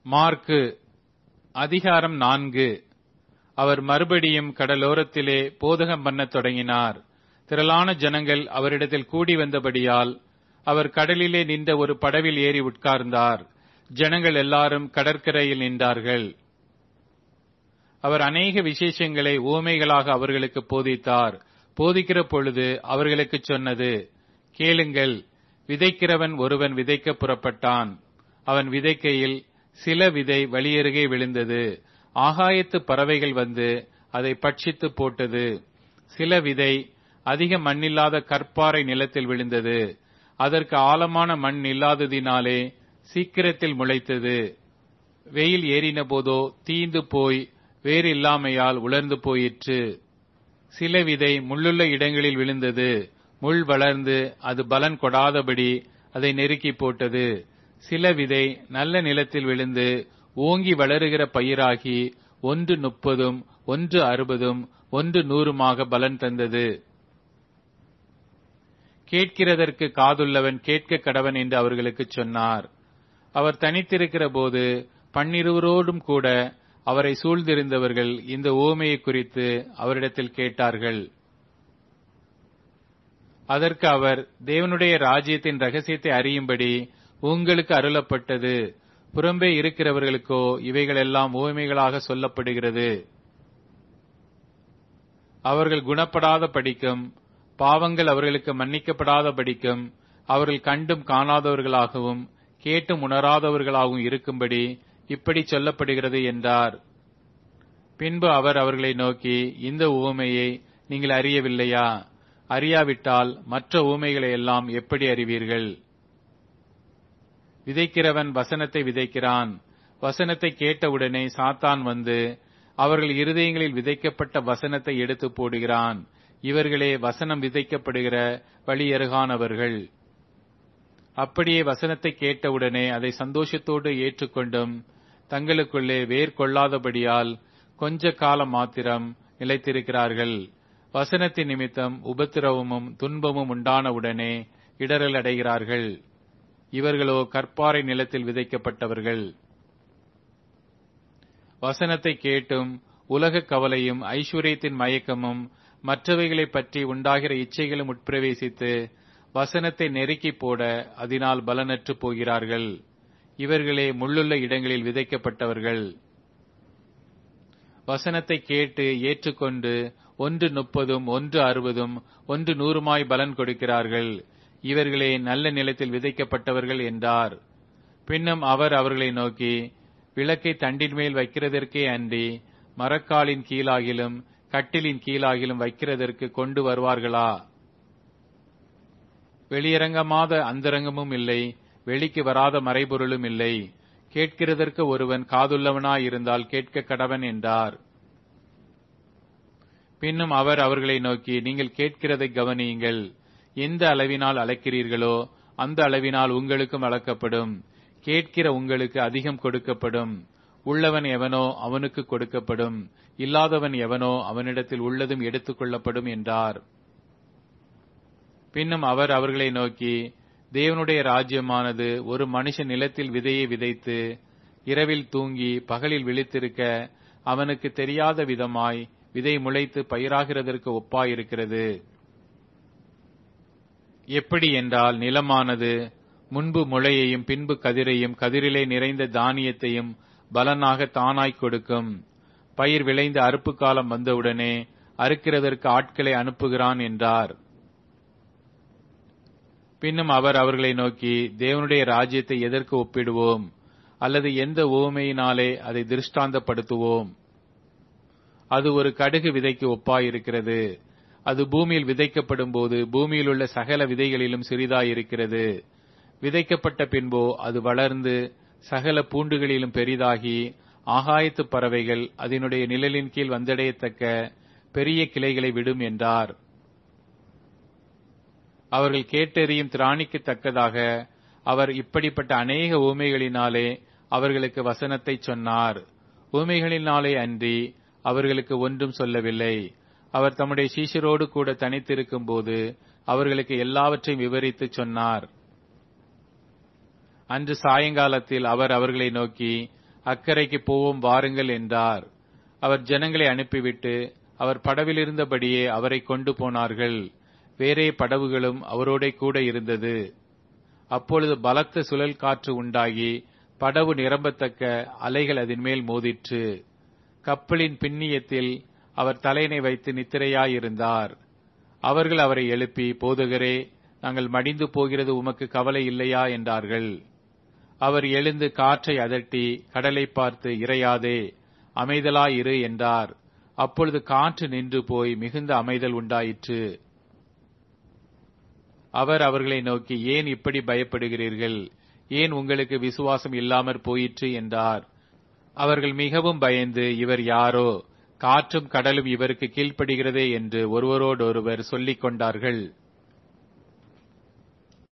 Mark அதிகாரம் 4. அவர் மறுபடியும் கடலோரத்திலே போதகம் பண்ணத் தொடங்கினார். திரளான ஜனங்கள் அவரிடத்தில் கூடி வந்தபடியால் அவர் கடலிலே நின்ற ஒரு படவில் ஏறி உட்கார்ந்தார். ஜனங்கள் எல்லாரும் கடற்கரையில் நின்றார்கள். அவர் அநேக விசேஷங்களை உவமைகளாக அவர்களுக்கு போதித்தார். போதிக்கிற பொழுது அவர்களுக்கு சொன்னது, கேளுங்கள். விதைக்கிறவன் ஒருவன் விதைக்க புறப்பட்டான். அவன் விதைக்கையில் சில விதை வழியருகே விழுந்தது. ஆகாயத்து பறவைகள் வந்து அதை பட்சித்து போட்டது. சில விதை அதிக மண்ணில்லாத கற்பாறை நிலத்தில் விழுந்தது. அதற்கு ஆழமான மண் இல்லாததினாலே சீக்கிரத்தில் முளைத்தது. வெயில் ஏறின போதோ தீந்து போய் வேறு இல்லாமையால் உலர்ந்து போயிற்று. சில விதை முள்ளுள்ள இடங்களில் விழுந்தது. முள் வளர்ந்து அது பலன் கொடாதபடி அதை நெருக்கி போட்டது. சில விதை நல்ல நிலத்தில் விழுந்து ஓங்கி வளருகிற பயிராகி 1 30, 1 60, 1 100 பலன் தந்தது. கேட்கிறதற்கு காதுள்ளவன் கேட்க கடவன் என்று அவர்களுக்கு சொன்னார். அவர் தனித்திருக்கிற போது 12 கூட அவரை சூழ்ந்திருந்தவர்கள் இந்த உவமையை குறித்து அவரிடத்தில் கேட்டார்கள். அதற்கு அவர், தேவனுடைய ராஜ்யத்தின் ரகசியத்தை அறியும்படி உங்களுக்கு அருளப்பட்டது. புறம்பே இருக்கிறவர்களுக்கோ இவைகளெல்லாம் உவமைகளாக சொல்லப்படுகிறது. அவர்கள் குணப்படாத படிக்கும், பாவங்கள் அவர்களுக்கு மன்னிக்கப்படாத படிக்கும், அவர்கள் கண்டும் காணாதவர்களாகவும் கேட்டும் உணராதவர்களாகவும் இருக்கும்படி இப்படி சொல்லப்படுகிறது என்றார். பின்பு அவர் அவர்களை நோக்கி, இந்த உவமையை நீங்கள் அறியவில்லையா? அறியாவிட்டால் மற்ற உவமைகளை எல்லாம் எப்படி அறிவீர்கள்? விதைக்கிறவன் வசனத்தை விதைக்கிறான். வசனத்தை கேட்டவுடனே சாத்தான் வந்து அவர்கள் இருதயங்களில் விதைக்கப்பட்ட வசனத்தை எடுத்து போடுகிறான். இவர்களே வசனம் விதைக்கப்படுகிற வழியருகானவர்கள். அப்படியே வசனத்தை கேட்டவுடனே அதை சந்தோஷத்தோடு ஏற்றுக்கொண்டும் தங்களுக்குள்ளே வேர் கொள்ளாதபடியால் கொஞ்ச காலம் மாத்திரம் நிலைத்திருக்கிறார்கள். வசனத்தின் நிமித்தம் உபத்திரவமும் துன்பமும் உண்டானவுடனே இடறல் அடைகிறார்கள். இவர்களோ கற்பாறை நிலத்தில் விதைக்கப்பட்டவர்கள். வசனத்தை கேட்டும் உலக கவலையும் ஐஸ்வர்யத்தின் மயக்கமும் மற்றவைகளை பற்றி உண்டாகிற இச்சைகளும் உட்பிரவேசித்து வசனத்தை நெருக்கி போட அதனால் பலனற்று போகிறார்கள். இவர்களே முள்ளுள்ள இடங்களில் விதைக்கப்பட்டவர்கள். வசனத்தை கேட்டு ஏற்றுக்கொண்டு 1 30, 1 60, 1 100 பலன் கொடுக்கிறார்கள். இவர்களே நல்ல நிலத்தில் விதைக்கப்பட்டவர்கள் என்றார். பின்னும் அவர் அவர்களை நோக்கி, விளக்கை தண்டின் மேல் வைக்கிறதற்கே அன்றி மரக்காலின் கீழாகிலும் கட்டிலின் கீழாகிலும் வைக்கிறதற்கு கொண்டு வருவார்களா? வெளியரங்கமாத அந்தரங்கமும் இல்லை, வெளிக்கு வராத மறைபொருளும் இல்லை. கேட்கிறதற்கு ஒருவன் காதுள்ளவனாயிருந்தால் கேட்க கடவன் என்றார். பின்னும் அவர் அவர்களை நோக்கி, நீங்கள் கேட்கிறதை கவனியுங்கள். எந்த அளவினால் அளக்கிறீர்களோ அந்த அளவினால் உங்களுக்கும் அளக்கப்படும். கேட்கிற உங்களுக்கு அதிகம் கொடுக்கப்படும். உள்ளவன் எவனோ அவனுக்கு கொடுக்கப்படும், இல்லாதவன் எவனோ அவனிடத்தில் உள்ளதும் எடுத்துக் கொள்ளப்படும் என்றார். பின்னும் அவர் அவர்களை நோக்கி, தேவனுடைய ராஜ்யமானது ஒரு மனுஷன் நிலத்தில் விதையை விதைத்து இரவில் தூங்கி பகலில் விழித்திருக்க அவனுக்கு தெரியாத விதமாய் விதை முளைத்து பயிராகிறதற்கு ஒப்பாயிருக்கிறது. எப்படி என்றால், நிலமானது முன்பு முளையையும் பின்பு கதிரையும் கதிரிலே நிறைந்த தானியத்தையும் பலனாக தானாய்க் கொடுக்கும். பயிர் விளைந்த அறுப்பு காலம் வந்தவுடனே அறுக்கிறதற்கு ஆட்களை அனுப்புகிறான் என்றார். பின்னும் அவர் அவர்களை நோக்கி, தேவனுடைய ராஜ்யத்தை எதற்கு ஒப்பிடுவோம்? அல்லது எந்த உவமையினாலே அதை திருஷ்டாந்தப்படுத்துவோம்? அது ஒரு கடுகு விதைக்கு ஒப்பாயிருக்கிறது. அது பூமியில் விதைக்கப்படும் போது பூமியில் உள்ள சகல விதைகளிலும் சிறிதாயிருக்கிறது. விதைக்கப்பட்ட பின்போ அது வளர்ந்து சகல பூண்டுகளிலும் பெரிதாகி ஆகாயத்து பறவைகள் அதனுடைய நிழலின் கீழ் வந்தடையத்தக்க பெரிய கிளைகளை விடும் என்றார். அவர்கள் கேட்டறியும் திராணிக்கு தக்கதாக அவர் இப்படிப்பட்ட அநேக உவமைகளினாலே அவர்களுக்கு வசனத்தை சொன்னார். உவமைகளினாலே அன்றி அவர்களுக்கு ஒன்றும் சொல்லவில்லை. அவர் தம்முடைய சீஷரோடு கூட தனித்திருக்கும் போது அவர்களுக்கு எல்லாவற்றையும் விவரித்து சொன்னார். அன்று சாயங்காலத்தில் அவர் அவர்களை நோக்கி, அக்கரைக்கு போவோம் வாருங்கள் என்றார். அவர் ஜனங்களை அனுப்பிவிட்டு அவர் படவிலிருந்தபடியே அவரை கொண்டு போனார்கள். வேறே படவுகளும் அவரோட கூட இருந்தது. அப்பொழுது பலத்த சுழல் காற்று உண்டாகி படவு நிரம்பத்தக்க அலைகள் அதன் மேல் மோதிற்று. கப்பலின் பின்னியத்தில் அவர் தலையணை வைத்து நித்திரையாயிருந்தார். அவர்கள் அவரை எழுப்பி, போதகரே, நாங்கள் மடிந்து போகிறது உமக்கு கவலை இல்லையா என்றார்கள். அவர் எழுந்து காற்றை அதட்டி கடலை பார்த்து, இறையாதே, அமைதலாயிரு என்றார். அப்பொழுது காற்று நின்று போய் மிகுந்த அமைதல் உண்டாயிற்று. அவர் அவர்களை நோக்கி, ஏன் இப்படி பயப்படுகிறீர்கள்? ஏன் உங்களுக்கு விசுவாசம் இல்லாமற் போயிற்று என்றார். அவர்கள் மிகவும் பயந்து, இவர் யாரோ, காற்றும் கடலும் இவருக்கு கீழ்ப்படுகிறதே என்று ஒருவரோடொருவர் சொல்லிக் கொண்டார்கள்.